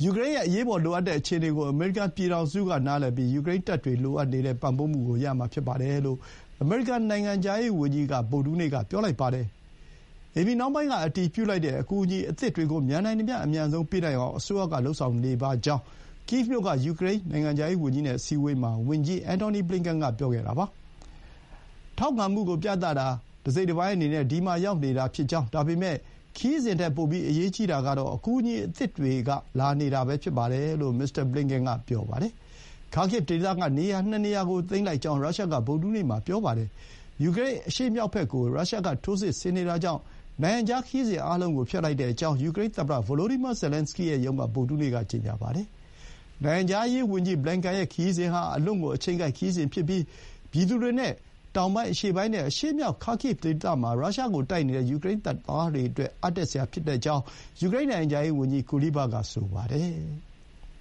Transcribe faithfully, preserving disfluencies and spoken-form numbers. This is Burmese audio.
ယူကရိန်းရဲ့အရေးပေါ်လိုအပ်တဲ့အခြေအနေကိုအမေရိကန်ပြည်ထောင်စုကနားလည်ပြီးယူကရိန်းတပ်တွေလိုအပ်နေတဲ့ပံ့ပိုးမှုကိုရမှာဖြစ်ပါတယ်လို့အမေရိကန်နိုင်ငံခြားရေးဝန်ကြီးကဗုဒ္ဓဟူးနေ့ကပြောလိုက်ပါတယ်။အေပီနောက်ပိုင်းကအတည်ပြုလိုက်တဲ့အကူအညီအသစ်တွေကိုမြန်နိုင်သမျှအမြန်ဆုံးပေးနိုင်အောင်အစိုးရကလုပ်ဆောင်နေပါကြောင်းကိဗ်မြို့ကယူကရိန်းနိုင်ငံခြားရေးဝန်ကြီးနဲ့အစည်းအဝေးမှာဝန်ကြီးအန်တိုနီဘလင်ကန်ကပြောခဲ့တာပါ။ထောက်ခံမှုကိုပြသတာတစိတ်တပိုင်းအနေနဲ့ဒီမှာရောက်နေတာဖြစ်ကြောင်းဒါပေမဲ့ခရီးစဥ်ထက်ပိုပြီးအရေးကြီးတာကတော့အကူအညီအသစ်တွေကလာနေတာပဲဖြစ်ပါတယ်လို့မစ္စတာဘလင်ကန်ကပြောပါတယ်။ခါခစ်ဒေသကနေရာနှစ်နေရာကိုသိမ်းလိုက်ကြောင်းရုရှားကဗုဒ္ဓဟူးနေ့မှာပြောပါတယ်။ယူကရိန်းအရှေ့မြောက်ဘက်ကိုရုရှားကထိုးစစ်ဆင်နေတာကြောင့်နိုင်ငံခြားခရီးစဥ်အားလုံးကိုဖျက်လိုက်တဲ့အကြောင်းယူကရိန်းသမ္မတဗိုလိုဒီမာဇယ်လန်စကီရဲ့ရုံးကဗုဒ္ဓဟူးနေ့ကကြေညာပါတယ်။နိုင်ငံခြားရေးဝန်ကြီးဘလင်ကန်ရဲ့ခရီးစဥ်ဟာအလွန်ကိုအချိန်ကိုက်ခရီးစဥ်ဖြစ်ပြီးပြည်သူတွေနဲ့တောင်ပိုင်းအရှေ့ပိုင်းနဲ့အရှေ့မြောက်ခါခိဗ်ဒေသမှာရုရှားကိုတိုက်နေတဲ့ယူကရိန်းတပ်သားတွေအတွက်အားတက်စရာဖြစ်ကြောင်းယူကရိန်းနိုင်ငံခြားရေးဝန်ကြီးကူလီဘာကဆိုပါတယ်။